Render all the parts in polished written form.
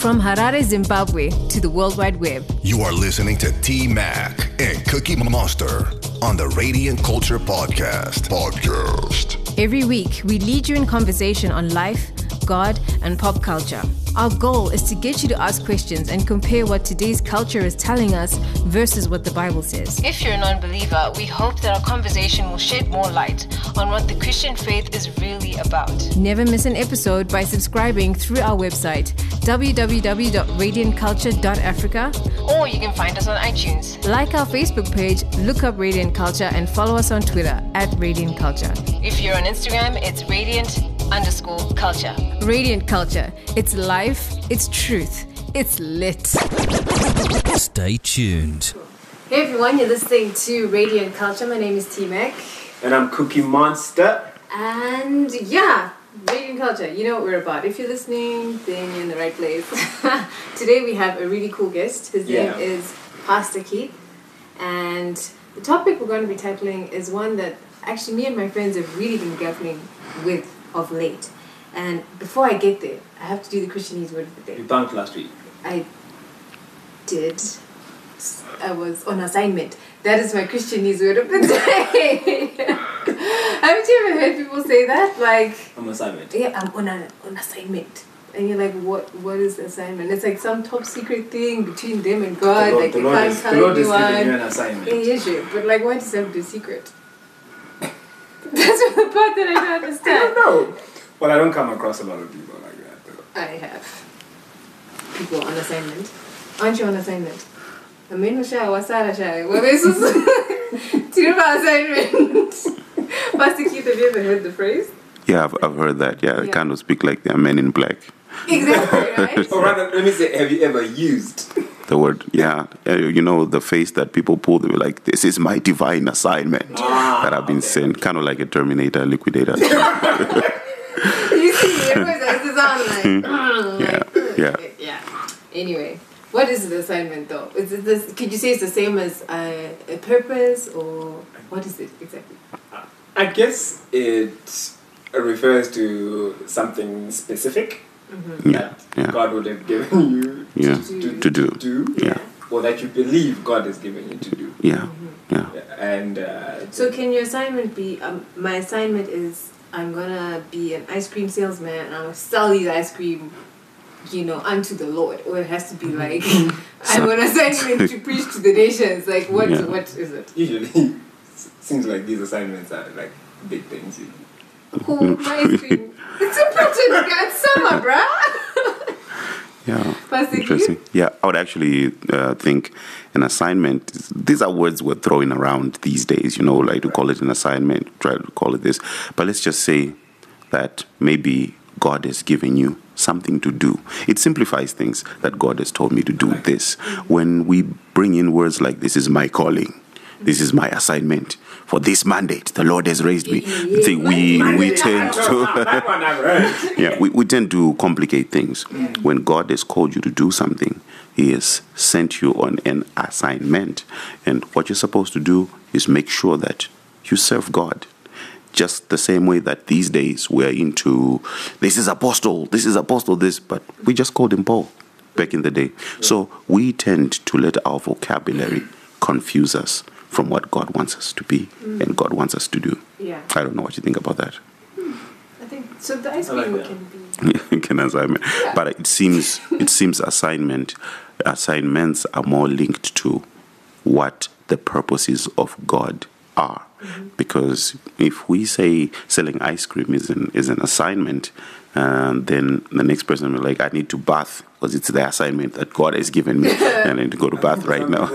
From Harare, Zimbabwe to the World Wide Web. You are listening to T-Mac and Cookie Monster on the Radiant Culture Podcast. Every week, we lead you in conversation on life, God, and pop culture. Our goal is to get you to ask questions and compare what today's culture is telling us versus what the Bible says. If you're a non-believer, we hope that our conversation will shed more light on what the Christian faith is really about. Never miss an episode by subscribing through our website, www.radiantculture.africa, or you can find us on iTunes. Like our Facebook page, look up Radiant Culture, and follow us on Twitter @Radiant Culture. If you're on Instagram, it's Radiant_Culture. Radiant Culture. It's life, it's truth, it's lit. Stay tuned. Hey everyone, you're listening to Radiant Culture. My name is T-Mac. And I'm Cookie Monster. And yeah, Radiant Culture, you know what we're about. If you're listening, then you're in the right place. Today we have a really cool guest. His name is Pastor Keith. And the topic we're going to be tackling is one that actually me and my friends have really been grappling with of late. And before I get there, I have to do the Christianese word of the day. You bunked last week. I did. I was on assignment. That is my Christianese word of the day. Haven't you ever heard people say that? Like, I'm on assignment. Yeah, I'm on assignment. And you're like, what is assignment? It's like some top secret thing between them and God. The like, they Lord can't is tell giving anyone. you an assignment. Yeah, sure. But like, why does it have to be a secret? That's the part that I don't understand. I don't know. Well, I don't come across a lot of people like that, though. I have people on assignment. Aren't you on assignment? Ameno shy, wasara shy. What is this? Do you know about assignment? Pastor Keith, have you ever heard the phrase? Yeah, I've heard that. Yeah, they kind of speak like they're men in black. Exactly, right? Or rather, let me say, have you ever used The word, yeah. You know, the face that people pull, they were like, this is my divine assignment that I've been sent. Kind of like a Terminator, Liquidator. You see, everyone says this on like, yeah. Anyway, what is the assignment though? Is it this? Could you say it's the same as a purpose, or what is it exactly? I guess it refers to something specific that God would have given you to do. Yeah. Or that you believe God has given you to do. Yeah. And so can your assignment be, my assignment is I'm gonna be an ice cream salesman and I'm gonna sell these ice cream, unto the Lord, or it has to be like I'm on assignment to preach to the nations. Like what is it? usually seems like these assignments are like big things. Oh, my ice cream. It's important, it's summer, bruh. Yeah, Pastor interesting. Keith? Yeah, I would actually think an assignment, these are words we're throwing around these days, like to call it an assignment, try to call it this. But let's just say that maybe God has given you something to do. It simplifies things that God has told me to do this. When we bring in words like this is my calling, this is my assignment for this mandate, the Lord has raised me. We tend to we tend to complicate things. When God has called you to do something, He has sent you on an assignment, and what you're supposed to do is make sure that you serve God. Just the same way that these days we're into this is apostle, this, but we just called him Paul back in the day. So we tend to let our vocabulary confuse us from what God wants us to be and God wants us to do. Yeah. I don't know what you think about that. I think so. The ice cream can be Can assignment, but it seems assignments are more linked to what the purposes of God are. Because if we say selling ice cream is an assignment, then the next person will be like, I need to bath because it's the assignment that God has given me. And I need to go to bath right now.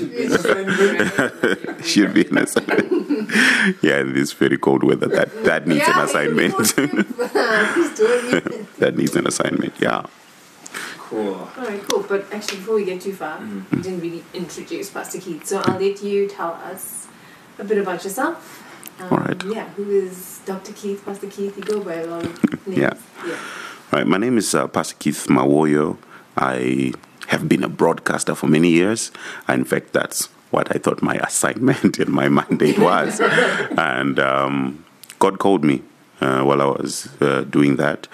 Should be an assignment. Yeah, in this very cold weather, that needs an assignment. That needs an assignment, yeah. Cool. Alright, cool. But actually, before we get too far, we didn't really introduce Pastor Keith. So I'll let you tell us a bit about yourself. All right. Yeah, who is Dr. Keith, Pastor Keith? You go by a lot of names. Yeah. All right, my name is Pastor Keith Mawoyo. I have been a broadcaster for many years. In fact, that's what I thought my assignment and my mandate was. And God called me while I was doing that. In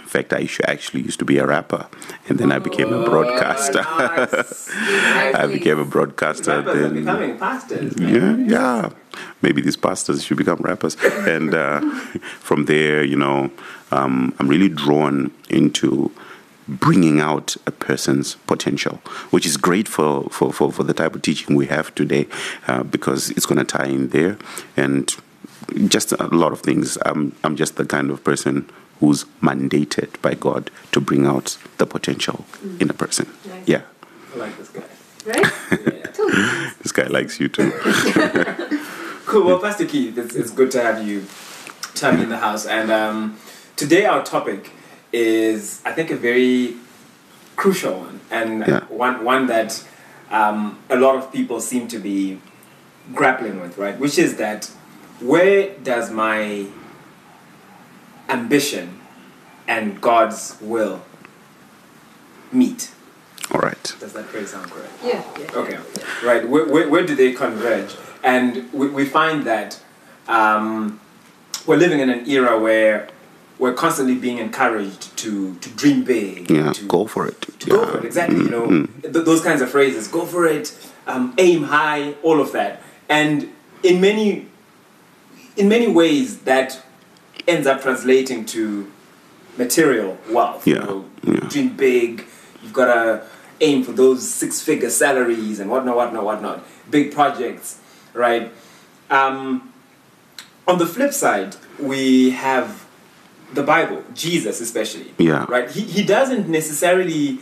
In fact, I actually used to be a rapper, and then I became a broadcaster. Nice. I became a broadcaster. Rappers then are becoming pastors, man. yeah. Maybe these pastors should become rappers. And from there, I'm really drawn into bringing out a person's potential, which is great for the type of teaching we have today, because it's going to tie in there, and just a lot of things. I'm just the kind of person who's mandated by God to bring out the potential in a person. Nice. Yeah. I like this guy. Right? Yeah. This guy likes you too. Cool. Well, Pastor Keith, it's good to have you in the house. And today our topic is, I think, a very crucial one, and one that a lot of people seem to be grappling with, right? Which is that, where does my ambition and God's will meet? All right. Does that phrase sound correct? Yeah. Okay. Right. Where do they converge? And we find that we're living in an era where we're constantly being encouraged to dream big. Yeah. To Go for it. go for it. Exactly. Those kinds of phrases. Go for it. Aim high. All of that. And in many ways, that ends up translating to material wealth. Yeah. Dream big. You've got to aim for those 6-figure salaries and whatnot. Big projects, right? On the flip side, we have the Bible, Jesus especially. Yeah. Right? He doesn't necessarily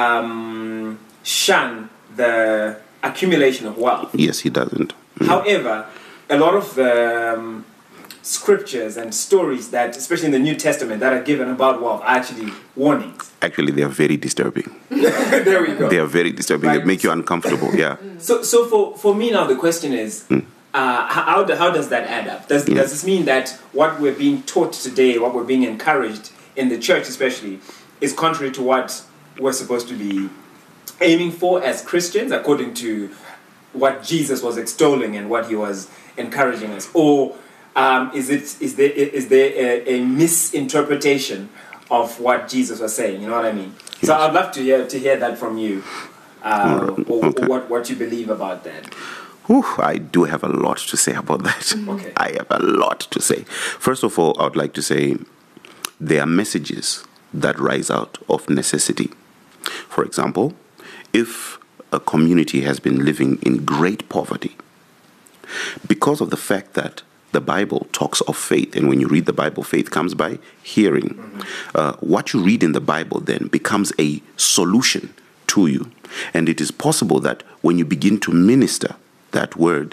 shun the accumulation of wealth. Yes, he doesn't. However, a lot of the scriptures and stories that, especially in the New Testament, that are given about wealth are actually warnings. Actually, they are very disturbing. There we go. They are very disturbing. Right. They make you uncomfortable. Yeah. So for me now, the question is, how does that add up? Does this mean that what we're being taught today, what we're being encouraged in the church especially, is contrary to what we're supposed to be aiming for as Christians, according to what Jesus was extolling and what he was encouraging us? Or is there a misinterpretation of what Jesus was saying? You know what I mean? Yes. So I'd love to hear that from you, or what you believe about that. I do have a lot to say about that. Okay. I have a lot to say. First of all, I would like to say there are messages that rise out of necessity. For example, if a community has been living in great poverty, because of the fact that the Bible talks of faith, and when you read the Bible, faith comes by hearing. What you read in the Bible then becomes a solution to you. And it is possible that when you begin to minister that word,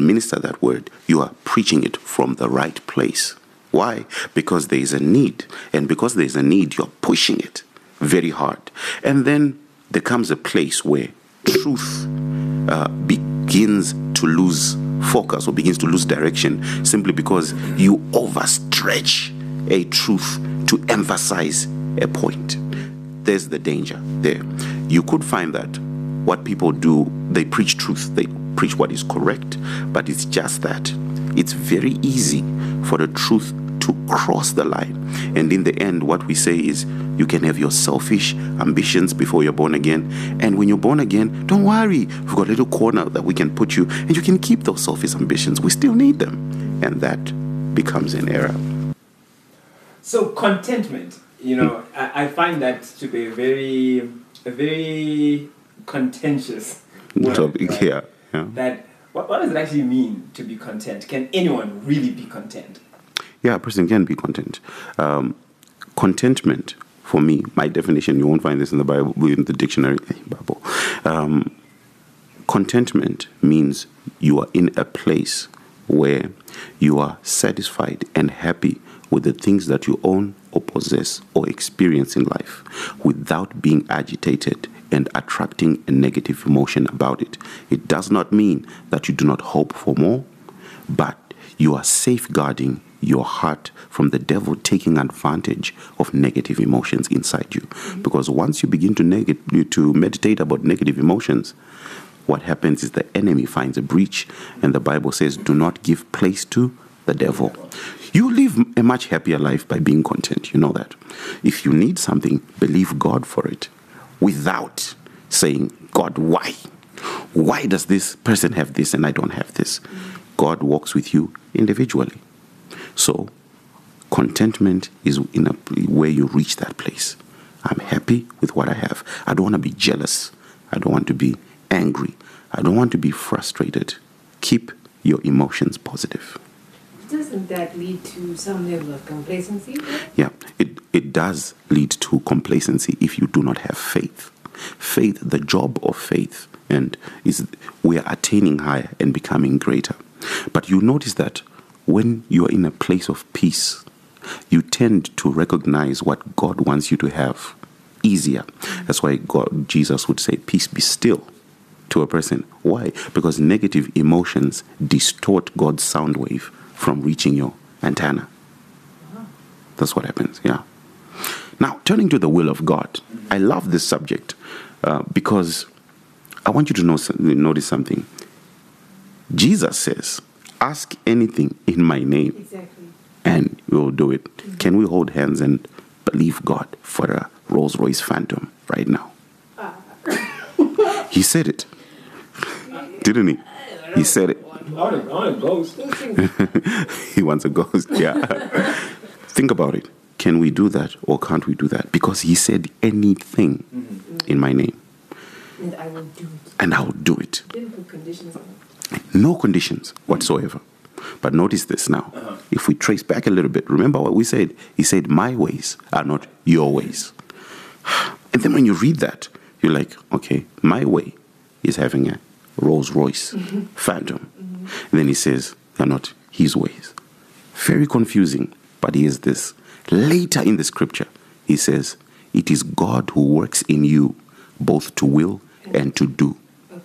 you are preaching it from the right place. Why? Because there is a need. And because there is a need, you're pushing it very hard. And then there comes a place where truth begins to lose focus or begins to lose direction, simply because you overstretch a truth to emphasize a point. There's the danger there. You could find that what people do, they preach truth, they preach what is correct, but it's just that it's very easy for the truth to cross the line. And in the end, what we say is, you can have your selfish ambitions before you're born again. And when you're born again, don't worry. We've got a little corner that we can put you, and you can keep those selfish ambitions. We still need them. And that becomes an error. So contentment, I find that to be a very contentious word. Topic, right? Yeah. That what does it actually mean to be content? Can anyone really be content? Yeah, a person can be content. Contentment, for me, my definition, you won't find this in the Bible, in the dictionary, Bible. Contentment means you are in a place where you are satisfied and happy with the things that you own or possess or experience in life, without being agitated and attracting a negative emotion about it. It does not mean that you do not hope for more, but you are safeguarding your heart from the devil taking advantage of negative emotions inside you. Because once you begin to meditate about negative emotions, what happens is the enemy finds a breach, and the Bible says, do not give place to the devil. You live a much happier life by being content. You know that. If you need something, believe God for it without saying, God, why? Why does this person have this and I don't have this? God walks with you individually. So contentment is in a where you reach that place. I'm happy with what I have. I don't want to be jealous. I don't want to be angry. I don't want to be frustrated. Keep your emotions positive. Doesn't that lead to some level of complacency? Yeah, it does lead to complacency if you do not have faith. Faith, the job of faith, and is we are attaining higher and becoming greater. But you notice that when you are in a place of peace, you tend to recognize what God wants you to have easier. That's why Jesus would say, peace be still to a person. Why? Because negative emotions distort God's sound wave from reaching your antenna. That's what happens, yeah. Now, turning to the will of God, I love this subject because I want you to notice something. Jesus says, ask anything in my name, Exactly. and we will do it. Can we hold hands and believe God for a Rolls-Royce Phantom right now? He said it, didn't he? He said it. I want a ghost. He wants a ghost, yeah. Think about it. Can we do that or can't we do that? Because he said anything in my name. And I will do it. And I'll do it. Didn't put conditions on it. No conditions whatsoever. But notice this now. If we trace back a little bit, remember what we said? He said, my ways are not your ways. And then when you read that, you're like, okay, my way is having a Rolls-Royce Phantom. And then he says, they're not his ways. Very confusing. But here's this. Later in the scripture, he says, it is God who works in you both to will and to do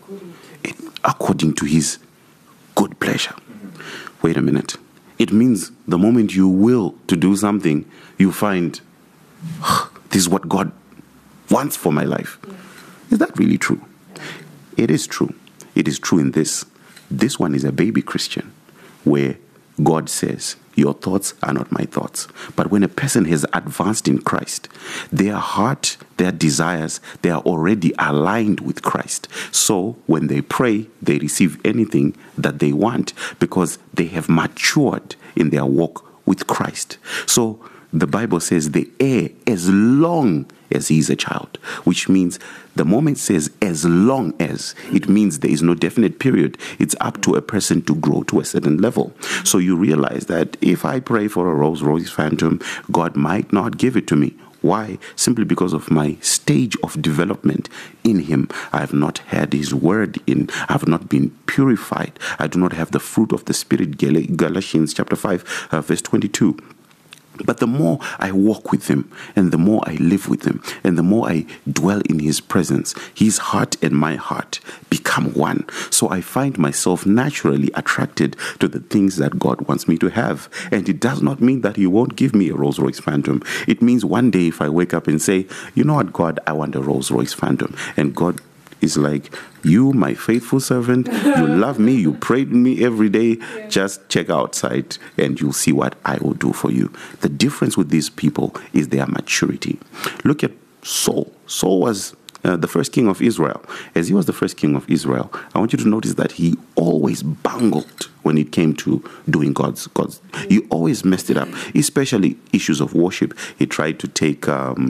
according to his good pleasure. Wait a minute. It means the moment you will to do something, you find, this is what God wants for my life. Is that really true? It is true. It is true in this. This one is a baby Christian where God says, your thoughts are not my thoughts. But when a person has advanced in Christ, their heart, their desires, they are already aligned with Christ. So when they pray, they receive anything that they want because they have matured in their walk with Christ. So the Bible says the heir as long as he is a child, which means the moment it says as long as, it means there is no definite period. It's up to a person to grow to a certain level. So you realize that if I pray for a Rolls-Royce Phantom, God might not give it to me. Why? Simply because of my stage of development in him. I have not had his word in. I have not been purified. I do not have the fruit of the Spirit. Galatians chapter 5, verse 22. But the more I walk with him, and the more I live with him, and the more I dwell in his presence, his heart and my heart become one. So I find myself naturally attracted to the things that God wants me to have. And it does not mean that he won't give me a Rolls-Royce Phantom. It means one day if I wake up and say, you know what, God, I want a Rolls-Royce Phantom. And God is like, you, my faithful servant, you love me, you pray with me every day, just check outside and you'll see what I will do for you. The difference with these people is their maturity. Look at Saul. Saul was the first king of Israel. As he was the first king of Israel, I want you to notice that he always bungled when it came to doing God's. He always messed it up, especially issues of worship. He tried to take...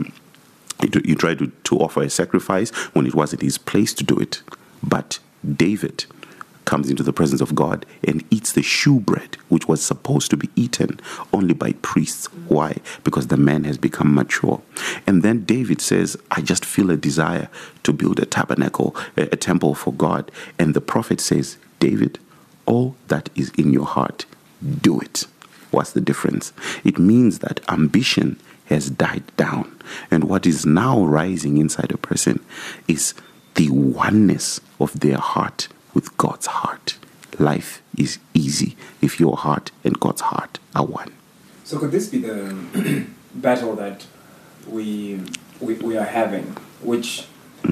He tried to offer a sacrifice when it wasn't his place to do it. But David comes into the presence of God and eats the shewbread, which was supposed to be eaten only by priests. Why? Because the man has become mature. And then David says, I just feel a desire to build a tabernacle, a temple for God. And the prophet says, David, all that is in your heart, do it. What's the difference? It means that ambition has died down. And what is now rising inside a person is the oneness of their heart with God's heart. Life is easy if your heart and God's heart are one. So could this be the battle that we are having, which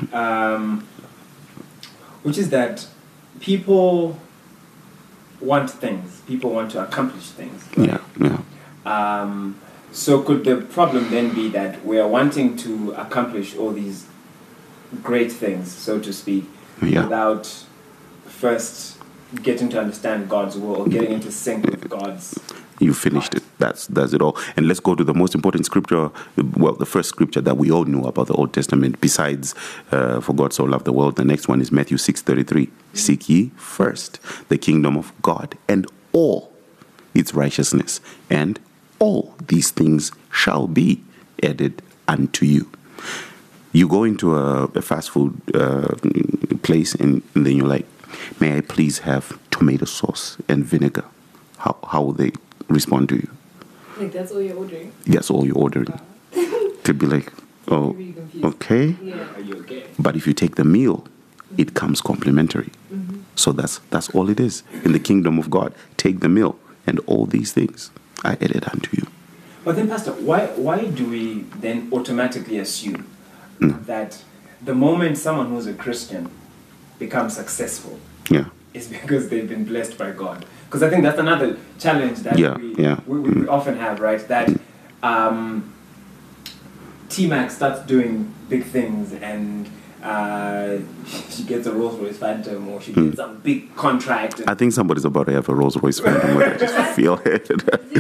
is that people want things, people want to accomplish things. Right? Yeah. So could the problem then be that we are wanting to accomplish all these great things, so to speak, without first getting to understand God's will or getting into sync with God's... You finished it. That's it all. And let's go to the most important scripture, well, the first scripture that we all knew about the Old Testament, besides for God so loved the world. The next one is Matthew 6:33. Seek ye first the kingdom of God and all its righteousness, and all these things shall be added unto you. You go into a fast food place and then you're like, may I please have tomato sauce and vinegar? How will they respond to you? Like, that's all you're ordering? That's all you're ordering. To be like, oh, really okay. Yeah. Are you okay? But if you take the meal, it comes complimentary. Mm-hmm. So that's all it is. In the kingdom of God, take the meal and all these things are added unto you. But then, Pastor, why do we then automatically assume that the moment someone who's a Christian becomes successful is because they've been blessed by God? Because I think that's another challenge that we often have, right? That T-Mac starts doing big things and she gets a Rolls-Royce Phantom or she gets some big contract. I think somebody's about to have a Rolls-Royce Phantom where I just feel it.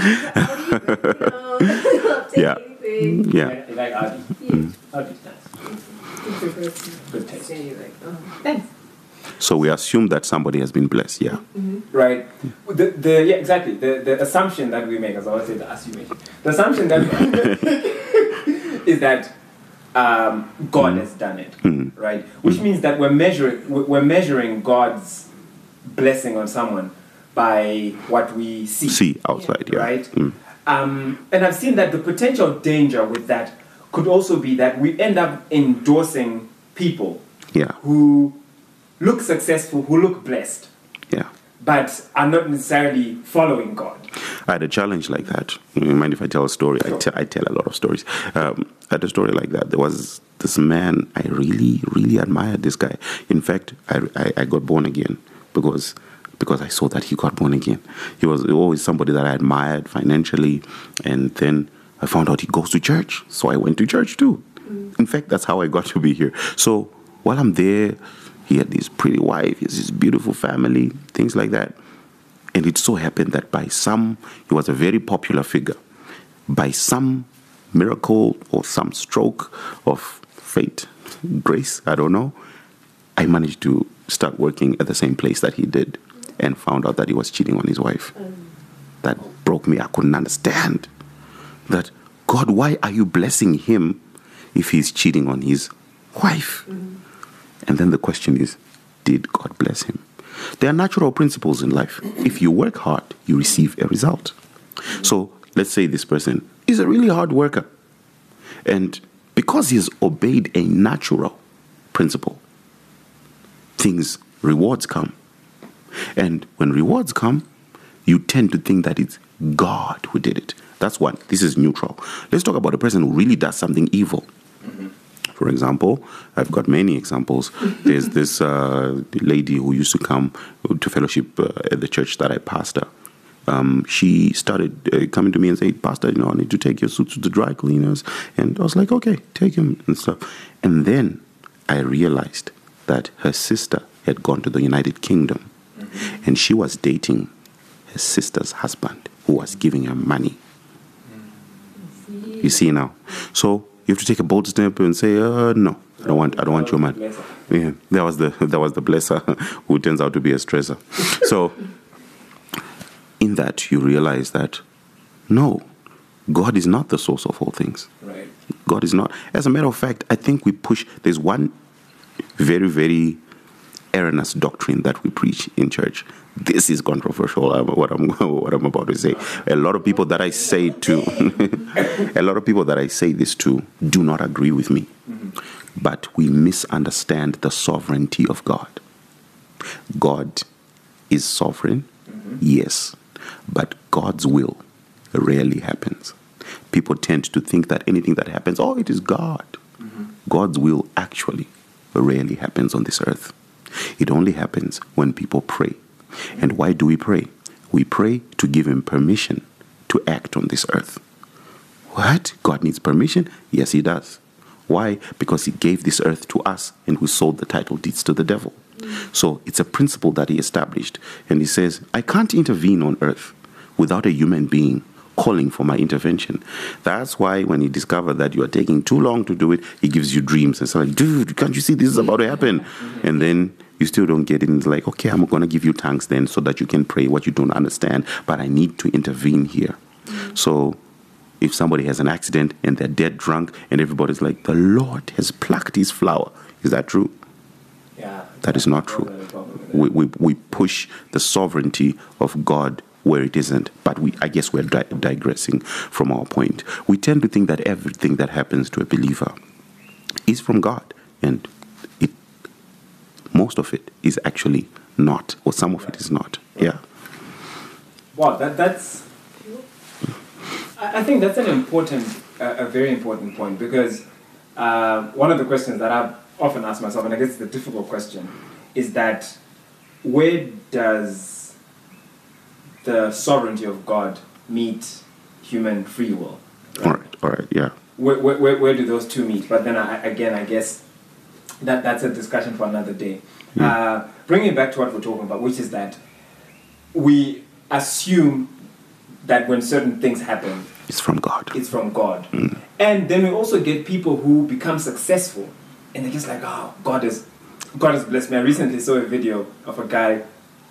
Yeah. Like Audi. Audi's nice. Good taste. Thanks. So we assume that somebody has been blessed, Right. Exactly. The assumption that we make, as I always say, the assumption. The assumption that is that God has done it, right? Which means that we're measuring God's blessing on someone by what we see. See outside, right? And I've seen that the potential danger with that could also be that we end up endorsing people who look successful, who look blessed, but are not necessarily following God. I had a challenge like that. You mind if I tell a story? I tell a lot of stories. I had a story like that. There was this man, I really, really admired this guy. In fact, I got born again because I saw that he got born again. He was always somebody that I admired financially, and then I found out he goes to church, so I went to church too. In fact, that's how I got to be here. So while I'm there, he had this pretty wife, he has this beautiful family, things like that. And it so happened that he was a very popular figure. By some miracle or some stroke of fate, grace, I don't know, I managed to start working at the same place that he did and found out that he was cheating on his wife. That broke me. I couldn't understand that. God, why are you blessing him if he's cheating on his wife? And then the question is, did God bless him? There are natural principles in life. If you work hard, you receive a result. So let's say this person is a really hard worker. And because he's obeyed a natural principle, rewards come. And when rewards come, you tend to think that it's God who did it. That's one. This is neutral. Let's talk about a person who really does something evil. For example, I've got many examples. There's this lady who used to come to fellowship at the church that I pastor. She started coming to me and saying, Pastor, I need to take your suits to the dry cleaners. And I was like, okay, take him and stuff. And then I realized that her sister had gone to the United Kingdom. And she was dating her sister's husband, who was giving her money. You see now? So you have to take a bold step and say, no, I don't want your money. Yeah, that was the blesser who turns out to be a stressor. So in that you realize that no, God is not the source of all things. Right. God is not. As a matter of fact, I think there's one very, very erroneous doctrine that we preach in church. This is controversial, what I'm about to say. A lot of people that I say this to do not agree with me. But we misunderstand the sovereignty of God. God is sovereign, yes, but God's will rarely happens. People tend to think that anything that happens, it is God. God's will actually rarely happens on this earth. It only happens when people pray. And why do we pray? We pray to give him permission to act on this earth. What? God needs permission? Yes, he does. Why? Because he gave this earth to us and we sold the title deeds to the devil. So it's a principle that he established. And he says, I can't intervene on earth without a human being calling for my intervention. That's why when he discovered that you are taking too long to do it, he gives you dreams. And so like, dude, can't you see this is about to happen? And then you still don't get it. And it's like, okay, I'm going to give you tongues then so that you can pray what you don't understand. But I need to intervene here. So if somebody has an accident and they're dead drunk and everybody's like, the Lord has plucked his flower. Is that true? Yeah. That is not true. We push the sovereignty of God where it isn't. But I guess we're digressing from our point. We tend to think that everything that happens to a believer is from God. And most of it is actually not. Or some of it is not. Yeah. Wow, that's... I think that's a very important point, because one of the questions that I've often asked myself, and I guess the difficult question, is that where does the sovereignty of God meet human free will? Right? All right, yeah. Where do those two meet? But then I guess that's a discussion for another day. Bringing it back to what we're talking about, which is that we assume that when certain things happen, it's from God. It's from God. And then we also get people who become successful and they're just like, oh, God has blessed me. I recently saw a video of a guy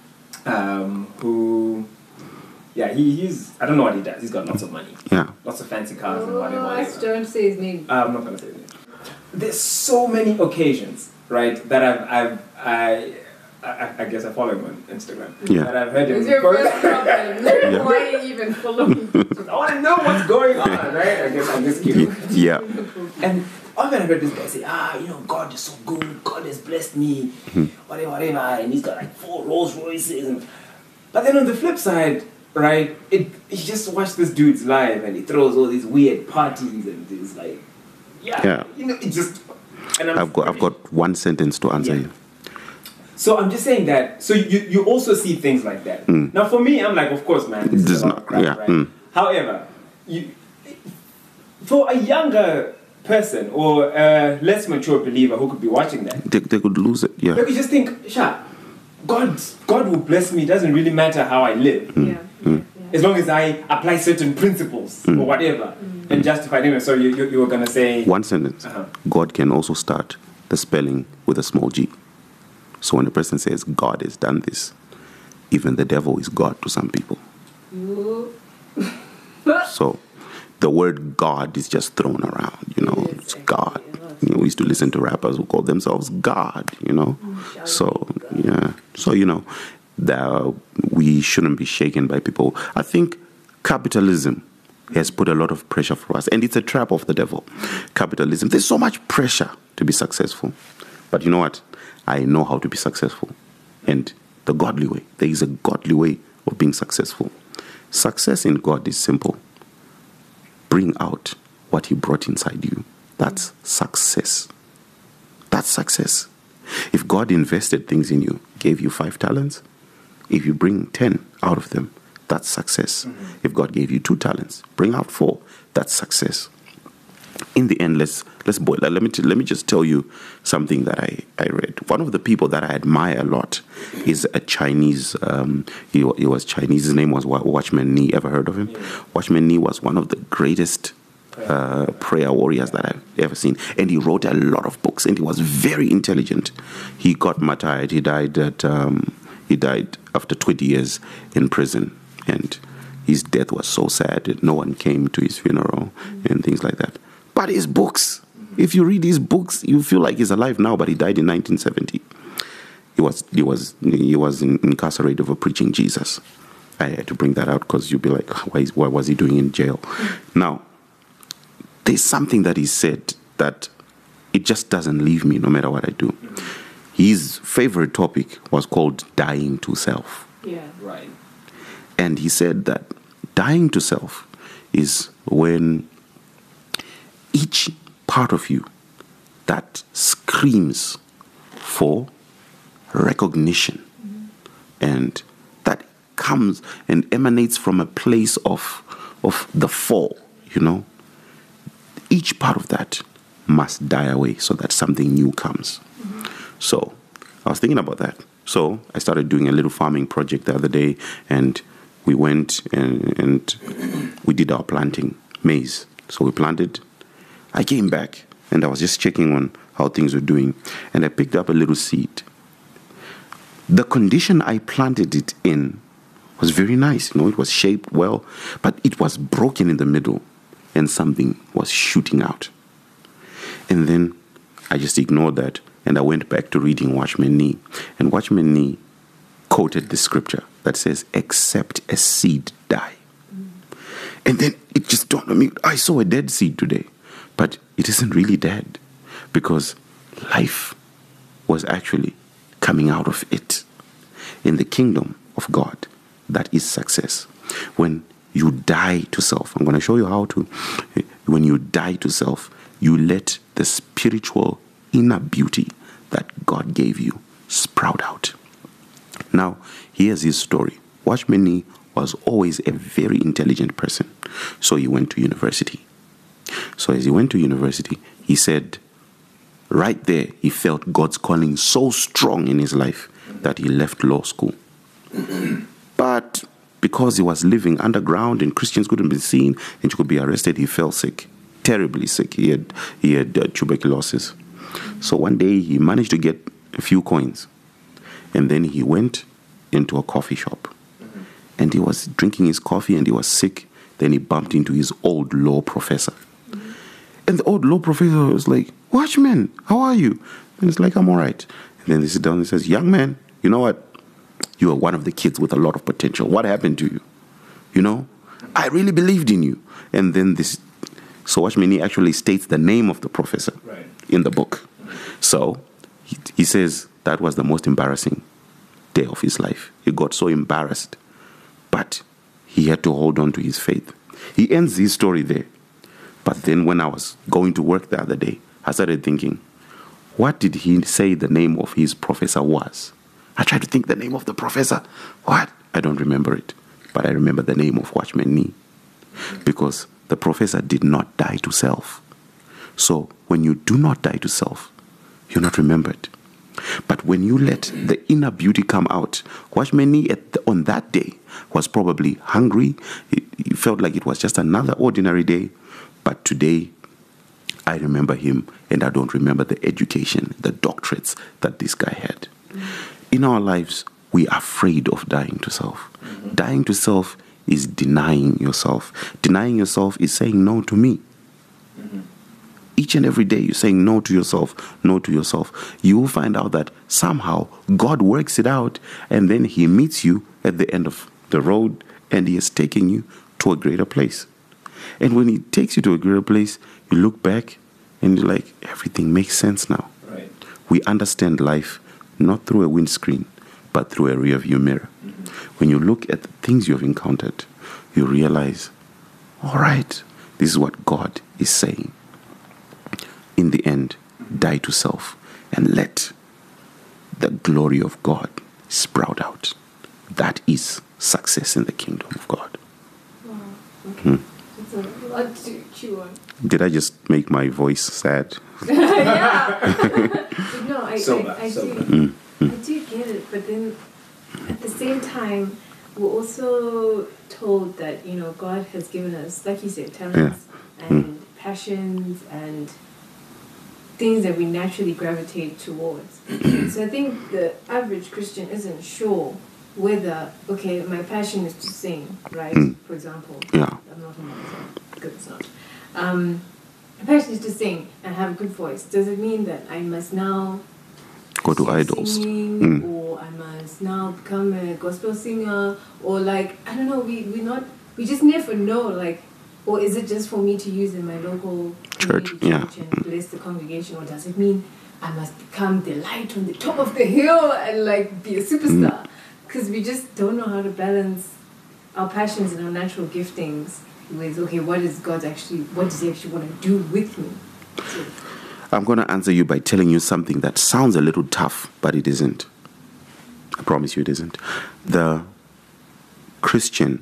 who, he's, I don't know what he does. He's got lots of money. Yeah. Lots of fancy cars and whatever. Don't say his name. I'm not going to say his name. There's so many occasions, right, that I guess I follow him on Instagram. Yeah. That I've heard him. It's your first problem. Why are you even following? I want to know what's going on, right? I guess I'm just kidding. Yeah. And often I've heard this guy say, God is so good. God has blessed me. Whatever. And he's got like 4 Rolls Royces. But then on the flip side, right, he just watched this dude's live and he throws all these weird parties and he's like, it just... And I've got one sentence to answer you. So I'm just saying that, so you also see things like that. Now for me, I'm like, of course, man, this is about crap, right? However, for a younger person or a less mature believer who could be watching that, they could lose it, they could just think, God will bless me, it doesn't really matter how I live. As long as I apply certain principles or whatever and justify them. So you were going to say... One sentence. God can also start the spelling with a small g. So when a person says, God has done this, even the devil is God to some people. So the word God is just thrown around, it's God. We used to listen to rappers who called themselves God, So, that we shouldn't be shaken by people. I think capitalism has put a lot of pressure for us, and it's a trap of the devil. Capitalism, there's so much pressure to be successful. But you know what? I know how to be successful. And the godly way. There is a godly way of being successful. Success in God is simple. Bring out what he brought inside you. That's success. That's success. If God invested things in you, gave you 5 talents, if you bring 10 out of them, that's success. If God gave you 2 talents, bring out 4, that's success. In the end, let's boil that. Let me just tell you something that I read. One of the people that I admire a lot is a Chinese. He was Chinese. His name was Watchman Nee. Ever heard of him? Yeah. Watchman Nee was one of the greatest prayer warriors that I've ever seen, and he wrote a lot of books. And he was very intelligent. He got martyred. He died after 20 years in prison, and his death was so sad that no one came to his funeral and things like that. But his books, if you read his books, you feel like he's alive now, but he died in 1970. He was incarcerated for preaching Jesus. I had to bring that out because you'd be like, why was he doing in jail? Now, there's something that he said that it just doesn't leave me no matter what I do. His favorite topic was called dying to self. Yeah. Right. And he said that dying to self is when each part of you that screams for recognition and that comes and emanates from a place of of the fall, you know, each part of that must die away so that something new comes. So I was thinking about that. So I started doing a little farming project the other day, and we went and we did our planting, maize. So we planted. I came back and I was just checking on how things were doing, and I picked up a little seed. The condition I planted it in was very nice. You know, it was shaped well, but it was broken in the middle and something was shooting out. And then I just ignored that and I went back to reading Watchman Nee. And Watchman Nee quoted the scripture that says, except a seed die. And then it just dawned on me, I saw a dead seed today, but it isn't really dead because life was actually coming out of it. In the kingdom of God, that is success. When you die to self, I'm going to show you how to. When you die to self, you let the spiritual inner beauty that God gave you sprout out. Now, here's his story. Watchman Nee was always a very intelligent person. So he went to university. So as he went to university, he said, right there, he felt God's calling so strong in his life that he left law school. But because he was living underground and Christians couldn't be seen and you could be arrested, he fell sick, terribly sick. He had tuberculosis. So one day he managed to get a few coins, and then he went into a coffee shop. And he was drinking his coffee and he was sick. Then he bumped into his old law professor. And the old law professor was like, Watchman, how are you? And it's like, I'm all right. And then they sit down and he says, young man, you know what? You are one of the kids with a lot of potential. What happened to you? You know, I really believed in you. And then so Watchman Nee actually states the name of the professor in the book. So he says that was the most embarrassing day of his life. He got so embarrassed, but he had to hold on to his faith. He ends his story there. But then when I was going to work the other day, I started thinking, what did he say the name of his professor was? I tried to think the name of the professor. What? I don't remember it. But I remember the name of Watchman Nee. Because the professor did not die to self. So when you do not die to self, you're not remembered. But when you let the inner beauty come out, Watchman Nee on that day was probably hungry. He felt like it was just another ordinary day. But today, I remember him, and I don't remember the education, the doctorates that this guy had. In our lives, we are afraid of dying to self. Dying to self is denying yourself. Denying yourself is saying no to me. Each and every day you're saying no to yourself, no to yourself. You will find out that somehow God works it out, and then he meets you at the end of the road, and he is taking you to a greater place. And when he takes you to a greater place, you look back and you're like, everything makes sense now. Right. We understand life not through a windscreen, but through a rear view mirror. When you look at the things you have encountered, you realize, all right, this is what God is saying. In the end, die to self and let the glory of God sprout out. That is success in the kingdom of God. Wow. Okay. It's a lot to chew on. Did I just make my voice sad? Yeah. No, I Mm. do get it, but then at the same time, we're also told that, you know, God has given us, like you said, talents and passions and things that we naturally gravitate towards. So I think the average Christian isn't sure whether, okay, my passion is to sing, right? For example. Yeah. I'm not a mom, so good it's not. My passion is to sing and have a good voice. Does it mean that I must now Go to stop idols. singing, or I must now become a gospel singer, or like, I don't know, we just never know, like, or is it just for me to use in my local Church, and bless the congregation, or does it mean I must become the light on the top of the hill and like be a superstar? Because we just don't know how to balance our passions and our natural giftings with, okay, what does he actually want to do with me? So, I'm going to answer you by telling you something that sounds a little tough, but it isn't. I promise you it isn't. The Christian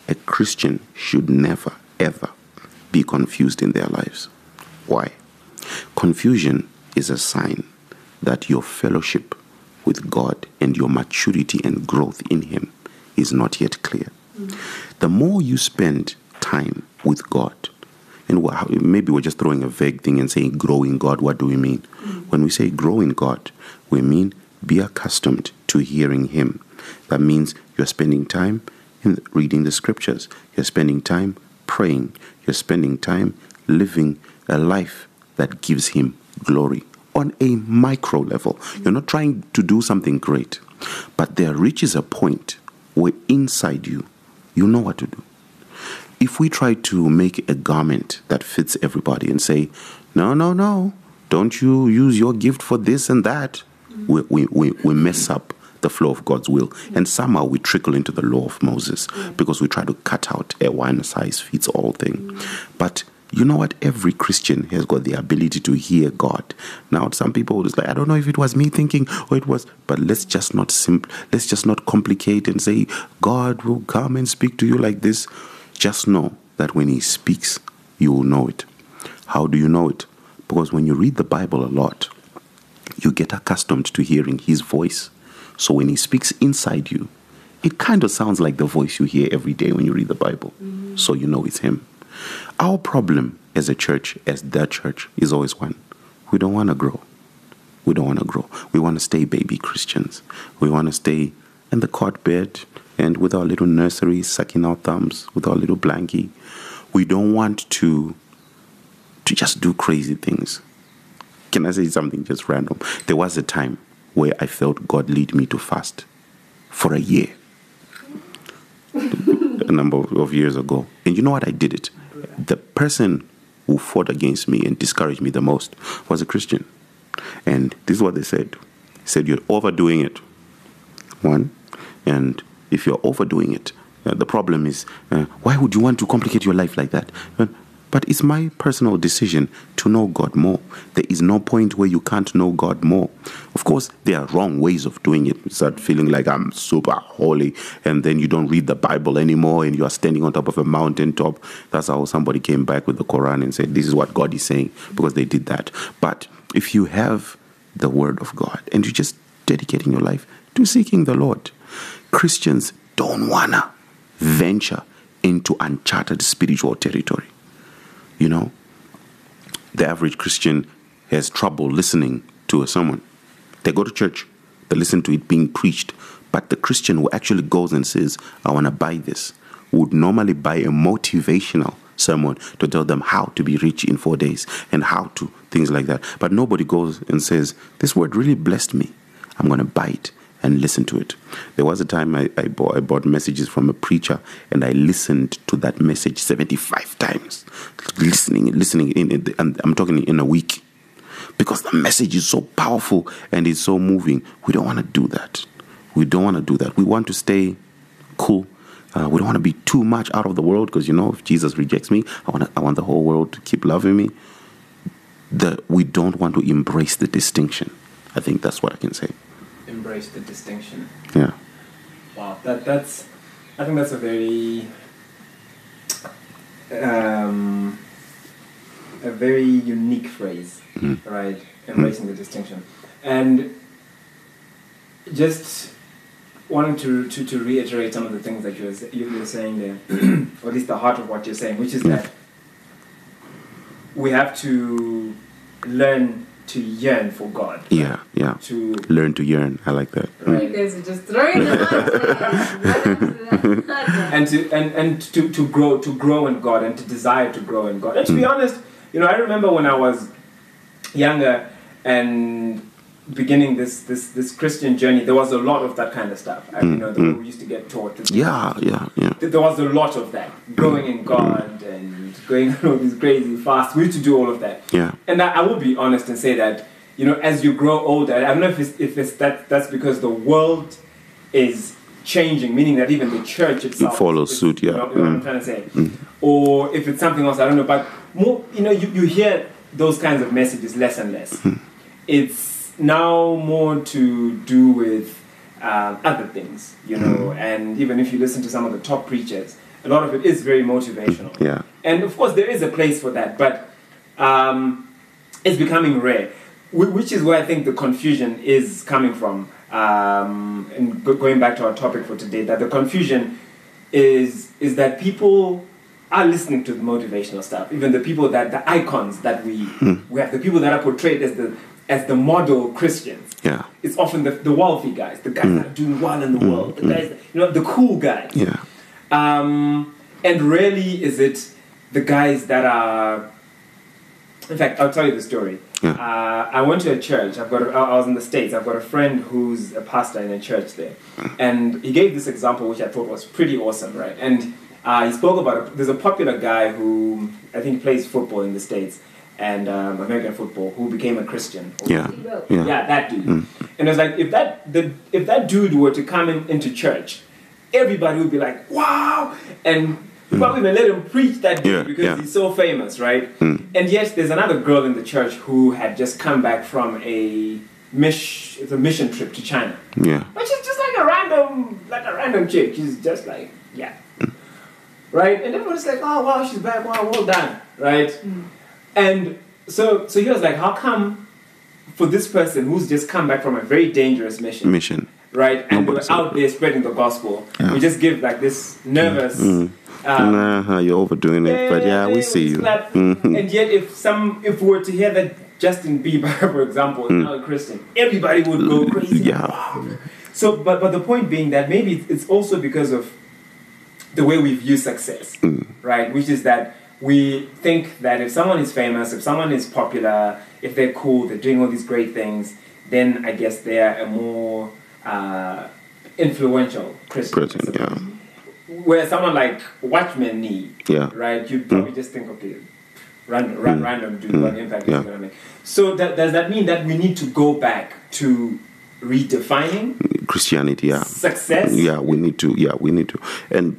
a Christian should never, ever be confused in their lives. Why? Confusion is a sign that your fellowship with God and your maturity and growth in Him is not yet clear. The more you spend time with God, and maybe we're just throwing a vague thing and saying grow in God, what do we mean? When we say grow in God, we mean be accustomed to hearing Him. That means you're spending time in reading the scriptures, you're spending time praying, you're spending time living a life that gives Him glory on a micro level. You're not trying to do something great, but there reaches a point where inside you, you know what to do. If we try to make a garment that fits everybody and say, no, don't you use your gift for this and that, we mess up the flow of God's will. And somehow we trickle into the law of Moses because we try to cut out a one-size-fits-all thing. But you know what? Every Christian has got the ability to hear God. Now, some people is like, I don't know if it was me thinking or it was, but let's just not complicate and say God will come and speak to you like this. Just know that when He speaks, you will know it. How do you know it? Because when you read the Bible a lot, you get accustomed to hearing His voice. So when He speaks inside you, it kind of sounds like the voice you hear every day when you read the Bible. So you know it's Him. Our problem as a church, as the church, is always one. We don't want to grow. We don't want to grow. We want to stay baby Christians. We want to stay in the cot bed and with our little nursery, sucking our thumbs, with our little blankie. We don't want to just do crazy things. Can I say something just random? There was a time where I felt God lead me to fast for a year. A number of years ago. And you know what? I did it. The person who fought against me and discouraged me the most was a Christian. And this is what they said. They said, you're overdoing it. One. And if you're overdoing it, the problem is, why would you want to complicate your life like that? But it's my personal decision to know God more. There is no point where you can't know God more. Of course, there are wrong ways of doing it. You start feeling like I'm super holy, and then you don't read the Bible anymore, and you are standing on top of a mountaintop. That's how somebody came back with the Quran and said, this is what God is saying, because they did that. But if you have the Word of God, and you're just dedicating your life to seeking the Lord, Christians don't want to venture into uncharted spiritual territory. You know, the average Christian has trouble listening to a sermon. They go to church, they listen to it being preached, but the Christian who actually goes and says, I want to buy this, would normally buy a motivational sermon to tell them how to be rich in 4 days and how to, things like that. But nobody goes and says, this word really blessed me. I'm going to buy it and listen to it. There was a time I bought messages from a preacher, and I listened to that message 75 times. Listening, and I'm talking in a week. Because the message is so powerful and it's so moving. We don't want to do that. We don't want to do that. We want to stay cool. We don't want to be too much out of the world, because, you know, if Jesus rejects me, I want the whole world to keep loving me. We don't want to embrace the distinction. I think that's what I can say. Embrace the distinction. Yeah. Wow, I think that's a very unique phrase, right? Embracing the distinction. And just wanting to reiterate some of the things that you were saying there, or at least the heart of what you're saying, which is that we have to learn to yearn for God. Yeah. To learn to yearn. I like that. Right. You guys are just throwing them out and to grow in God, and to desire to grow in God. And to be honest, you know, I remember when I was younger and beginning this Christian journey, there was a lot of that kind of stuff. You know, that we used to get taught. Yeah. There was a lot of that, growing in God and going on all these crazy fasts. We used to do all of that. Yeah. And I will be honest and say that, you know, as you grow older, I don't know if it's that's because the world is changing, meaning that even the church itself follows suit. Yeah. You know what I'm trying to say, or if it's something else, I don't know. But more, you know, you hear those kinds of messages less and less. It's now more to do with other things, you know. And even if you listen to some of the top preachers, a lot of it is very motivational. Yeah. And of course, there is a place for that, but it's becoming rare, which is where I think the confusion is coming from. And going back to our topic for today, that the confusion is that people are listening to the motivational stuff, even the people the icons that we have, the people that are portrayed as the model Christians. Yeah. It's often the wealthy guys, the guys that are doing well in the world, the guys, the cool guys. Yeah. And rarely is it the guys that are. In fact, I'll tell you the story. Yeah. I went to a church. I was in the States. I've got a friend who's a pastor in a church there, and he gave this example, which I thought was pretty awesome, right? And he spoke about there's a popular guy who I think plays football in the States and American football, who became a Christian. Yeah. Yeah, that dude. And it was like if that dude were to come into church, everybody would be like, wow, and probably even let him preach that dude because he's so famous, right? And yet there's another girl in the church who had just come back from a mission trip to China. Yeah. But she's just like a random chick. She's just like, right? And everyone's like, oh wow, she's back, wow, well done, right? And so he was like, how come for this person who's just come back from a very dangerous mission, right? And they were out there spreading the gospel. We just give like this nervous. You're overdoing it, but we see you. And yet, if we were to hear that Justin Bieber, for example, is now a Christian, everybody would go crazy. Yeah. Wow. So, but the point being that maybe it's also because of the way we view success, right? Which is that we think that if someone is famous, if someone is popular, if they're cool, they're doing all these great things, then I guess they're a more influential Christian. Where someone like Watchman Nee, right? You probably just think, okay, random dude, what impact is going to make. So does that mean that we need to go back to redefining Christianity? Yeah, success. Yeah, we need to. And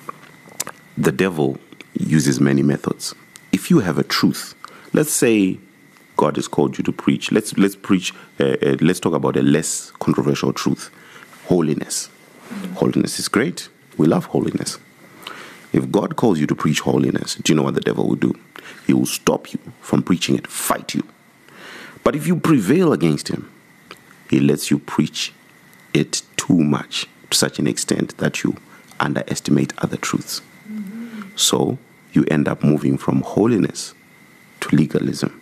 the devil uses many methods. If you have a truth, let's say God has called you to preach. Let's preach. Let's talk about a less controversial truth: holiness. Holiness is great. We love holiness. If God calls you to preach holiness, do you know what the devil will do? He will stop you from preaching it, fight you. But if you prevail against him, he lets you preach it too much, to such an extent that you underestimate other truths. So you end up moving from holiness to legalism.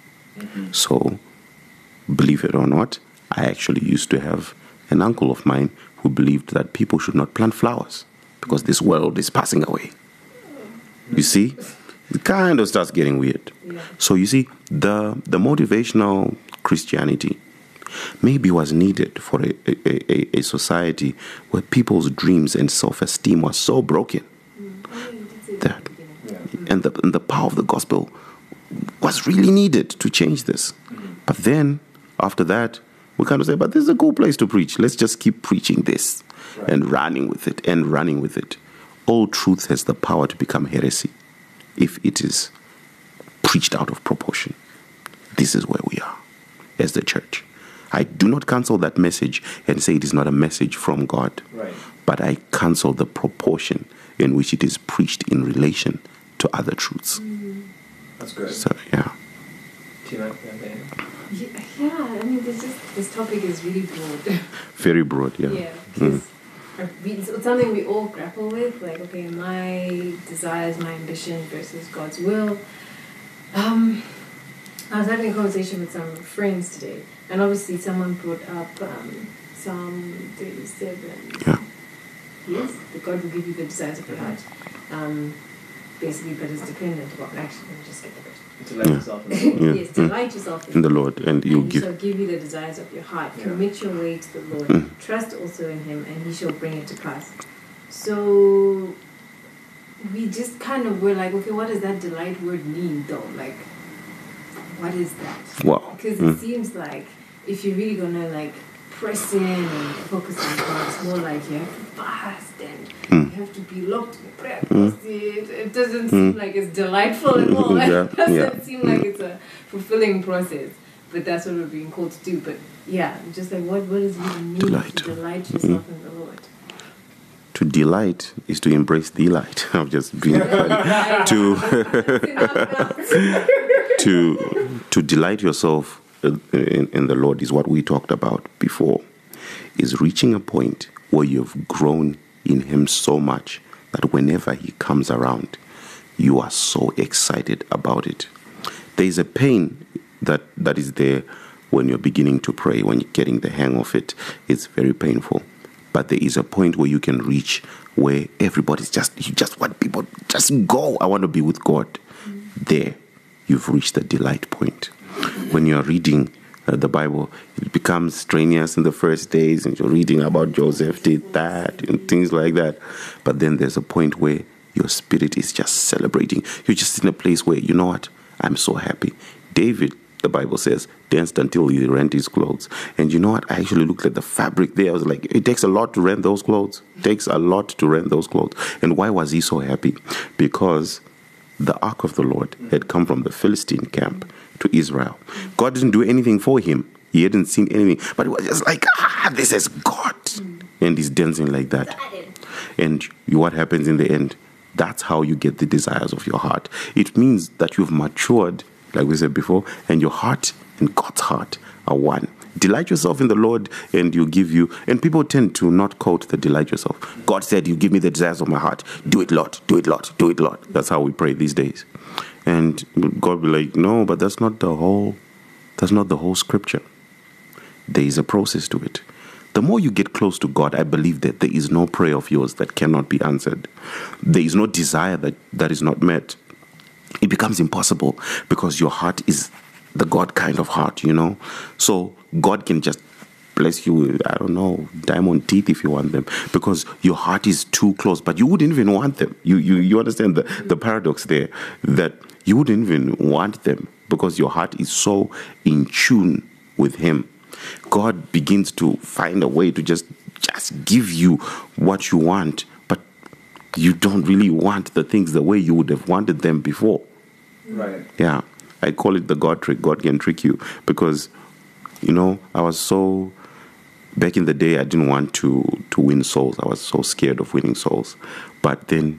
So, believe it or not, I actually used to have an uncle of mine who believed that people should not plant flowers because this world is passing away. You see? It kind of starts getting weird. So you see, the motivational Christianity maybe was needed for a society where people's dreams and self-esteem were so broken that, and the power of the gospel was really needed to change this. But then, after that, we kind of say, but this is a cool place to preach. Let's just keep preaching this and running with it. All truth has the power to become heresy if it is preached out of proportion. This is where we are as the church. I do not cancel that message and say it is not a message from God. Right. But I cancel the proportion in which it is preached in relation to other truths. That's good. So, yeah. Yeah, I mean, this topic is really broad. Very broad, yeah. Yeah, because it's something we all grapple with, like, okay, my desires, my ambition versus God's will. I was having a conversation with some friends today, and obviously someone brought up Psalm 37. Yeah. Yes, that God will give you the desires of your heart. Basically, but it's dependent upon, actually, let me just get the verse. Delight yourself in the Lord. Yes, delight yourself In the Lord, and He give. shall give you the desires of your heart. Commit your way to the Lord. Trust also in Him, and He shall bring it to pass. So we just kind of were like, okay, what does that delight word mean, though? Like, what is that? Wow. Because it seems like if you're really gonna like press in and focus on God, it's more like you have to fast and you have to be locked in prayer closet. It doesn't seem like it's delightful at all. It doesn't seem like it's a fulfilling process. But that's what we're being called to do. But yeah, just like what does it even mean to delight yourself in the Lord? To delight is to embrace delight. I'm just being funny. To delight yourself in the Lord is what we talked about before. Is reaching a point where you've grown in Him so much that whenever He comes around, you are so excited about it. There is a pain that is there when you're beginning to pray, when you're getting the hang of it. It's very painful. But there is a point where you can reach where everybody's you just want people, just go. I want to be with God. There, you've reached the delight point. When you're reading the Bible, it becomes strenuous in the first days, and you're reading about Joseph did that and things like that. But then there's a point where your spirit is just celebrating. You're just in a place where, you know what, I'm so happy. David, the Bible says, danced until he rent his clothes. And you know what? I actually looked at the fabric there. I was like, it takes a lot to rent those clothes. It takes a lot to rent those clothes. And why was he so happy? Because the ark of the Lord had come from the Philistine camp to Israel. God didn't do anything for him. He hadn't seen anything. But it was just like, this is God. And he's dancing like that. And what happens in the end? That's how you get the desires of your heart. It means that you've matured, like we said before, and your heart and God's heart are one. Delight yourself in the Lord, and He'll give you. And people tend to not quote the delight yourself. God said, you give me the desires of my heart. Do it, Lord. Do it, Lord. Do it, Lord. That's how we pray these days. And God will be like, no, but that's not the whole scripture. There is a process to it. The more you get close to God, I believe that there is no prayer of yours that cannot be answered. There is no desire that is not met. It becomes impossible because your heart is the God kind of heart, you know. So God can just bless you with, I don't know, diamond teeth if you want them, because your heart is too close, but you wouldn't even want them. You understand the paradox there, that you wouldn't even want them because your heart is so in tune with Him. God begins to find a way to just give you what you want, but you don't really want the things the way you would have wanted them before. Right. Yeah. I call it the God trick. God can trick you because, you know, back in the day, I didn't want to win souls. I was so scared of winning souls. But then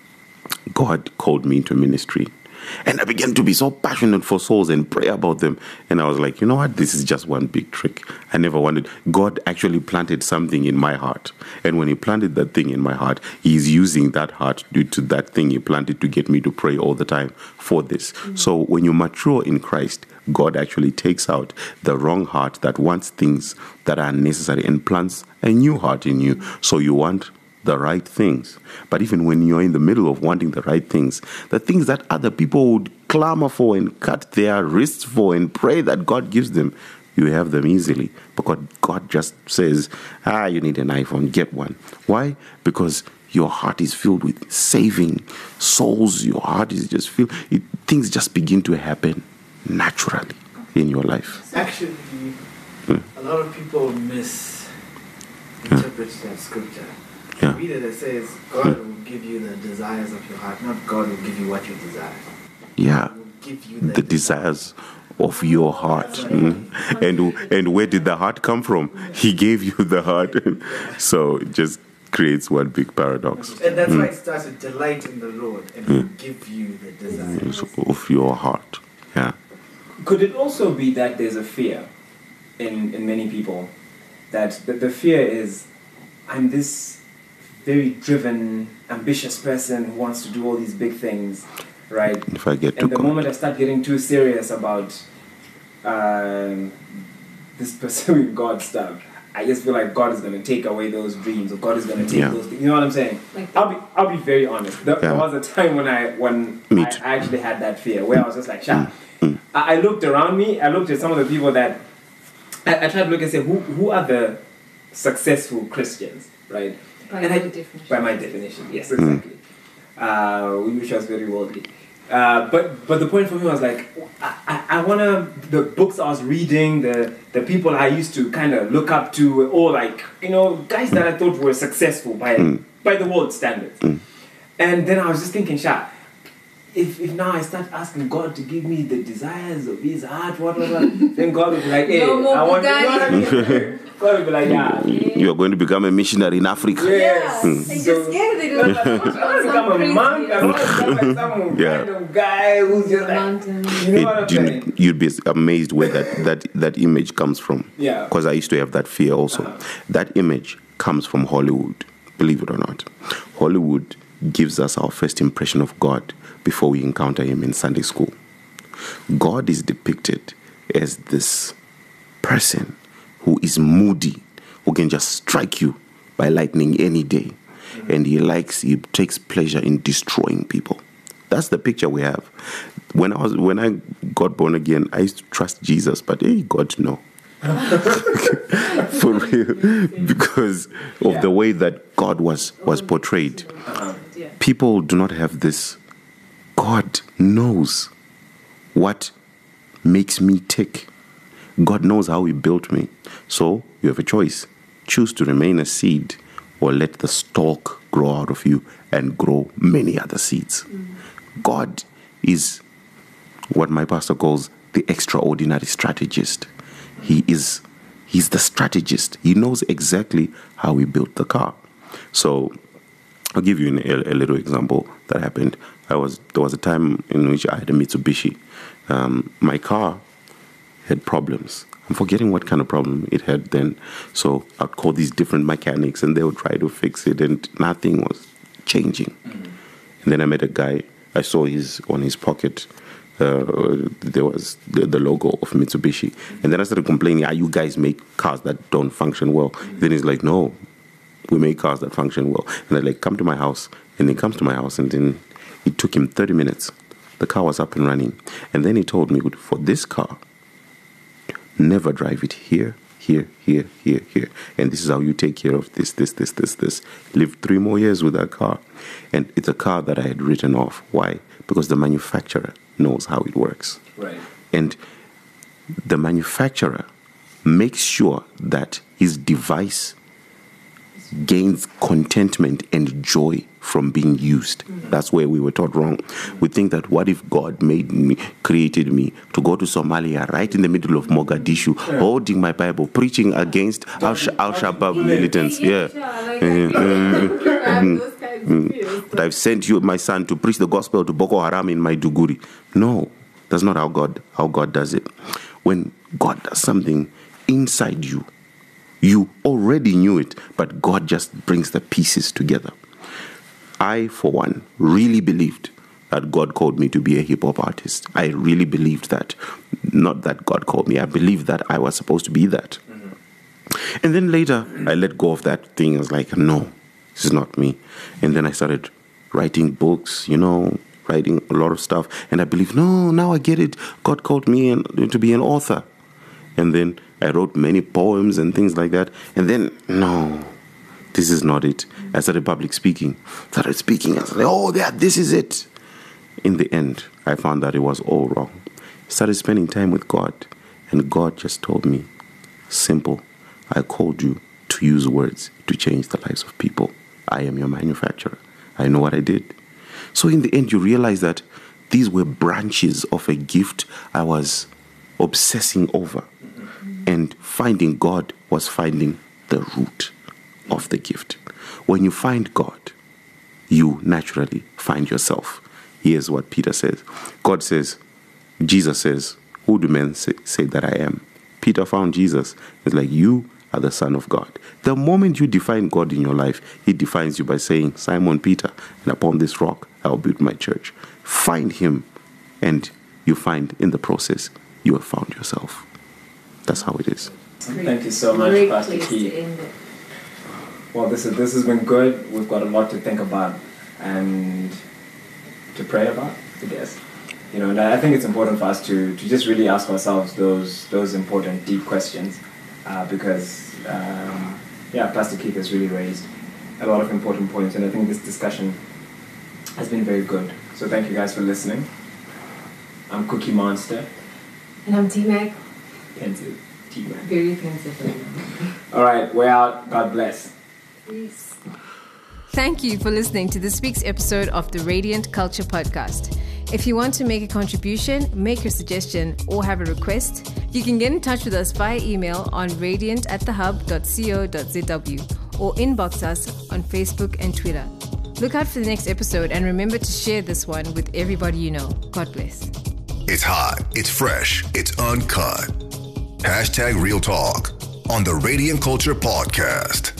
God called me into ministry. And I began to be so passionate for souls and pray about them. And I was like, you know what? This is just one big trick. I never wanted. God actually planted something in my heart. And when He planted that thing in my heart, He's using that heart due to that thing He planted to get me to pray all the time for this. Mm-hmm. So when you mature in Christ, God actually takes out the wrong heart that wants things that are unnecessary and plants a new heart in you. So you want the right things. But even when you're in the middle of wanting the right things, the things that other people would clamor for and cut their wrists for and pray that God gives them, you have them easily. Because God just says, you need an iPhone, get one. Why? Because your heart is filled with saving souls. Your heart is just filled. Things just begin to happen naturally in your life. Actually, a lot of people misinterpret that scripture. Yeah. Read it, it says, God will give you the desires of your heart, not God will give you what you desire. Yeah. He will give you the desires of your heart. And where did the heart come from? He gave you the heart. So it just creates one big paradox. And that's why it starts with delight in the Lord, and He will give you the desires of your heart. Yeah. Could it also be that there's a fear in many people, that the fear is, I'm this very driven, ambitious person who wants to do all these big things, right? If I get and the moment I start getting too serious about this pursuing God stuff, I just feel like God is going to take away those dreams, or God is going to take those things. You know what I'm saying? I'll be very honest. There was a time when I actually had that fear, where I was just like, I looked around me, I looked at some of the people that I tried to look and say, who are the successful Christians, right? By my definition, yes, exactly. Which was very worldly. But the point for me was like, I wanna, the books I was reading, the people I used to kind of look up to, were all like, you know, guys that I thought were successful by the world standards. And then I was just thinking, if now I start asking God to give me the desires of His heart, whatever, then God will be like, hey, I want, you know what I mean? God will be like, yeah. You are going to become a missionary in Africa. Yes. And just scared they don't I become a monk. I want to become like some Yeah. kind of guy who's just like, you know what I'm saying? You'd be amazed where that image comes from. Yeah. Because I used to have that fear also. That image comes from Hollywood, believe it or not. Hollywood gives us our first impression of God before we encounter him in Sunday school. God is depicted as this person who is moody, who can just strike you by lightning any day. And he takes pleasure in destroying people. That's the picture we have. When I got born again, I used to trust Jesus, but hey, God, no. For real. Because of the way that God was portrayed. People do not have this. God knows what makes me tick. God knows how he built me. So you have a choice. Choose to remain a seed or let the stalk grow out of you and grow many other seeds. God is what my pastor calls the extraordinary strategist. He's the strategist. He knows exactly how he built the car. So I'll give you a little example that happened. There was a time in which I had a Mitsubishi. My car had problems. I'm forgetting what kind of problem it had then. So I'd call these different mechanics and they would try to fix it and nothing was changing. And then I met a guy. I saw on his pocket, there was the logo of Mitsubishi. And then I started complaining, you guys make cars that don't function well. Then he's like, no, we make cars that function well. And I like, come to my house. And he comes to my house and then it took him 30 minutes. The car was up and running. And then he told me, for this car, never drive it here, here, here, here, here. And this is how you take care of this. Live 3 more years with that car. And it's a car that I had written off. Why? Because the manufacturer knows how it works. Right. And the manufacturer makes sure that his device gains contentment and joy from being used. That's where we were taught wrong. We think that what if God created me to go to Somalia right in the middle of Mogadishu, holding my Bible, preaching against Al-Shabaab militants. Yeah. But I've sent you, my son, to preach the gospel to Boko Haram in Maiduguri. No, that's not how God does it. When God does something inside you, you already knew it, but God just brings the pieces together. I, for one, really believed that God called me to be a hip-hop artist. I really believed that. Not that God called me. I believed that I was supposed to be that. And then later, I let go of that thing. I was like, no, this is not me. And then I started writing books, writing a lot of stuff. And I believed, no, now I get it. God called me to be an author. And then I wrote many poems and things like that. And then, no, this is not it. I started public speaking. I was like, this is it. In the end, I found that it was all wrong. I started spending time with God. And God just told me, simple, I called you to use words to change the lives of people. I am your manufacturer. I know what I did. So in the end, you realize that these were branches of a gift I was obsessing over. And finding God was finding the root of the gift. When you find God, you naturally find yourself. Here's what Peter says. Jesus says, who do men say that I am? Peter found Jesus. It's like, you are the Son of God. The moment you define God in your life, he defines you by saying, Simon Peter, and upon this rock I will build my church. Find him, and you find in the process, you have found yourself. That's how it is. Thank you so much, Pastor Key. Well, this has been good. We've got a lot to think about and to pray about, I guess. And I think it's important for us to just really ask ourselves those important, deep questions, because Pastor Keith has really raised a lot of important points, and I think this discussion has been very good. So thank you guys for listening. I'm Cookie Monster. And I'm T-Mac. Pensive. T-Mac. Very pensive. All right, we're out. God bless. Peace. Thank you for listening to this week's episode of the Radiant Culture Podcast. If you want to make a contribution, make a suggestion, or have a request, you can get in touch with us via email on radiant@thehub.co.zw or inbox us on Facebook and Twitter. Look out for the next episode and remember to share this one with everybody you know. God bless. It's hot, it's fresh, it's uncut. #Real Talk on the Radiant Culture Podcast.